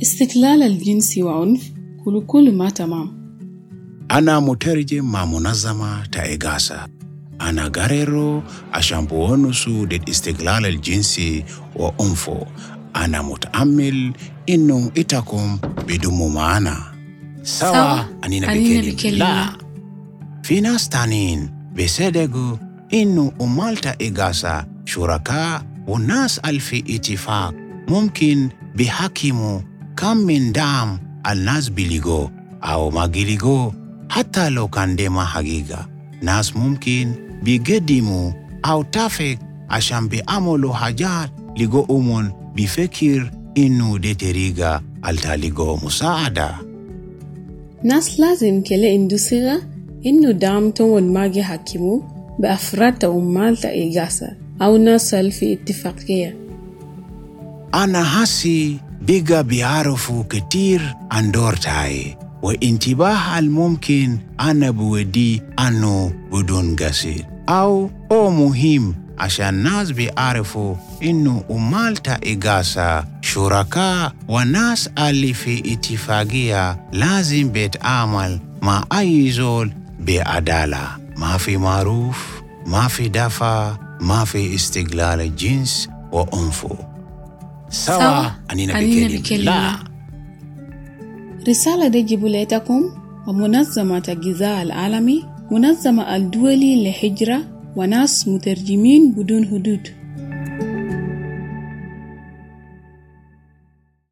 استقلال الجنسي وعنف كل ما تمام. أنا مترجم مع منظمة تايغاسا. أنا غاريرو عشان بونسو للاستقلال الجنسي وعنفه. أنا متأمل إنه إتاكم بدمو معنا. سوا أنينا بكلمة لا. في ناس تانين بيصدقوا إنه أمال تايغاسا شركاء والناس في اتفاق ممكن بيحكموا كم من دعم الناس بيلغو أو ما بيلغو. حتى لو كان دي ما حقيقة، ناس ممكن بيقدموا أو تافق عشان بيعملوا حاجات لقومون بفكر إنه دي طريقة التالقوا مساعدة. ناس لازم كلا اندوسيغا إنه دعمتهم والماجي حكموا بأفراد أمال تايغاسا أو ناس في اتفاقية. أنا حاسي بيجا بيعرفوا كتير عن دور تاي وانتباه الممكن أنا بودي أنه بدون قصير أو مهم عشان الناس بيعرفوا إنه أمال تايغاسا شركاء وناس اللي في اتفاقية لازم بيتعامل مع أي زول بعدالة. ما في معروف، ما في دفع، ما في استقلال الجنس وعنفه. سوا أنينا بكلمة لا. رسالة دي جبوليتكم ومنظمة الغذاء العالمي، منظمة الدولي للهجرة وناس مترجمين بدون حدود.